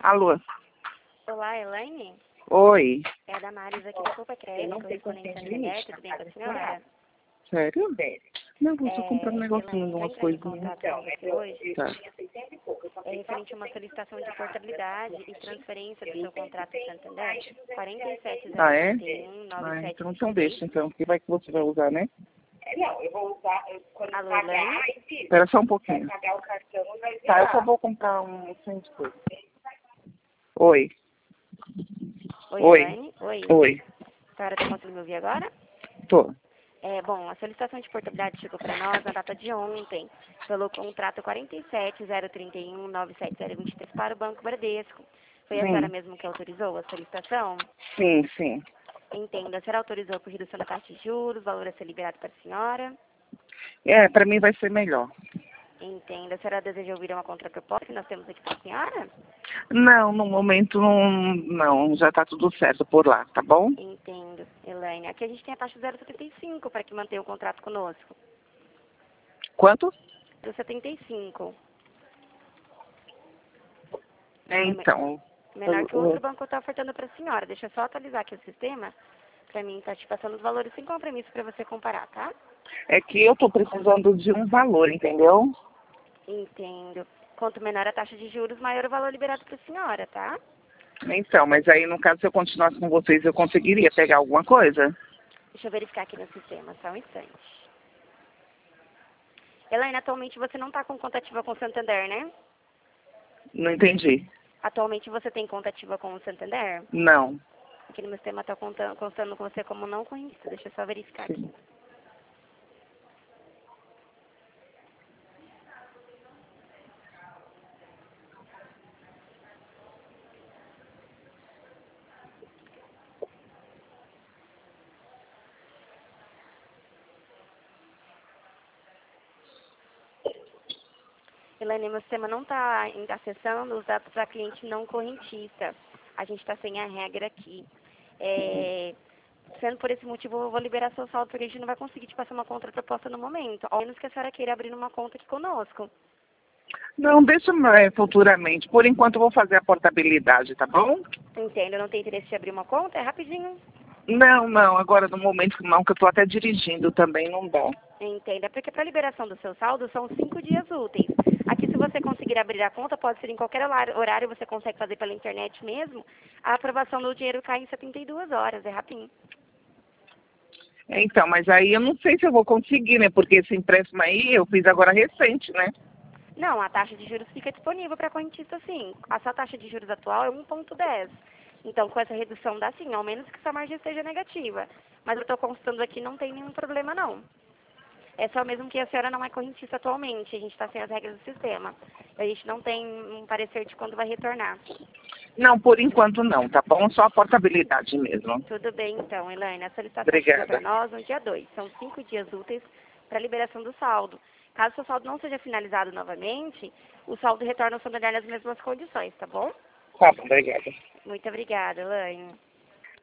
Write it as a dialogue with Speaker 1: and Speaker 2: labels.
Speaker 1: Alô?
Speaker 2: Olá, Elaine?
Speaker 1: Oi.
Speaker 2: É a Damares aqui da Copa Crédito, correspondente Santander, tudo bem com a senhora?
Speaker 1: Sério? Não, eu tô comprando um negocinho,
Speaker 2: Elaine,
Speaker 1: umas
Speaker 2: estou entrando em
Speaker 1: coisinhas.
Speaker 2: contato com você hoje.
Speaker 1: Tá.
Speaker 2: É referente a uma solicitação de portabilidade e transferência do seu contrato de Santander,
Speaker 1: Ah, é?
Speaker 2: 47.031,
Speaker 1: Ah, então
Speaker 2: 9726.
Speaker 1: deixa, então. Que vai que você vai usar, né?
Speaker 2: Alô, Elaine?
Speaker 1: Espera só um pouquinho. Tá, eu só vou comprar um sem coisa. Oi.
Speaker 2: Oi,
Speaker 1: Oi.
Speaker 2: Elaine? Oi.
Speaker 1: Oi.
Speaker 2: A senhora está conseguindo me ouvir agora?
Speaker 1: Tô.
Speaker 2: Bom, a solicitação de portabilidade chegou para nós na data de ontem, pelo contrato 47.031.97.023 para o Banco Bradesco. Foi a senhora
Speaker 1: Sim.
Speaker 2: mesmo que autorizou a solicitação?
Speaker 1: Sim, sim.
Speaker 2: Entenda, a senhora autorizou por redução da taxa de juros, valor a ser liberado para a senhora?
Speaker 1: É, pra mim vai ser melhor.
Speaker 2: Entenda, a senhora deseja ouvir uma contraproposta que nós temos aqui para a senhora?
Speaker 1: Não, no momento não, já tá tudo certo por lá, tá bom?
Speaker 2: Entendo, Elaine. Aqui a gente tem a taxa 0,75 para que mantenha o contrato conosco.
Speaker 1: Quanto?
Speaker 2: 0,75.
Speaker 1: É, então.
Speaker 2: Menor que o outro banco está ofertando para a senhora. Deixa eu só atualizar aqui o sistema. Para mim, está te passando os valores sem compromisso para você comparar, tá?
Speaker 1: É que eu tô precisando de um valor, entendeu?
Speaker 2: Entendo. Quanto menor a taxa de juros, maior o valor liberado para a senhora, tá?
Speaker 1: Então, mas aí no caso se eu continuasse com vocês eu conseguiria pegar alguma coisa?
Speaker 2: Deixa eu verificar aqui no sistema, só um instante. Elaine, atualmente você não está com conta ativa com o Santander, né?
Speaker 1: Não entendi.
Speaker 2: Atualmente você tem conta ativa com o Santander?
Speaker 1: Não.
Speaker 2: Aqui no meu sistema está constando com você como não correntista. Deixa eu só verificar aqui.
Speaker 1: Sim.
Speaker 2: Elaine, meu sistema não está acessando os dados para cliente não correntista. A gente está sem a regra aqui. Sendo por esse motivo, eu vou liberar seu saldo, porque a gente não vai conseguir te passar uma contraproposta no momento. Ao menos que a senhora queira abrir uma conta aqui conosco.
Speaker 1: Não, deixa mais futuramente. Por enquanto eu vou fazer a portabilidade, tá bom?
Speaker 2: Entendo, não tem interesse de abrir uma conta? É rapidinho.
Speaker 1: Não, agora no momento não, que eu tô até dirigindo também, não dá.
Speaker 2: Entenda, porque para liberação do seu saldo são 5 dias úteis. Aqui, se você conseguir abrir a conta, pode ser em qualquer horário, você consegue fazer pela internet mesmo. A aprovação do dinheiro cai em 72 horas, é rapidinho.
Speaker 1: Então, mas aí eu não sei se eu vou conseguir, né? Porque esse empréstimo aí eu fiz agora recente, né?
Speaker 2: Não, a taxa de juros fica disponível para correntista sim. A sua taxa de juros atual é 1,10. Então, com essa redução dá sim, ao menos que sua margem esteja negativa. Mas eu estou constando aqui, não tem nenhum problema não. É só mesmo que a senhora não é correntista atualmente, a gente está sem as regras do sistema. A gente não tem um parecer de quando vai retornar.
Speaker 1: Não, por enquanto não, tá bom? Só a portabilidade mesmo.
Speaker 2: Tudo bem então, Elaine. A solicitação chegou para
Speaker 1: Obrigada.
Speaker 2: nós no dia 2. São 5 dias úteis para liberação do saldo. Caso seu saldo não seja finalizado novamente, o saldo retorna ao Santander nas mesmas condições, tá bom?
Speaker 1: Tá bom, obrigada.
Speaker 2: Muito obrigada, Elaine.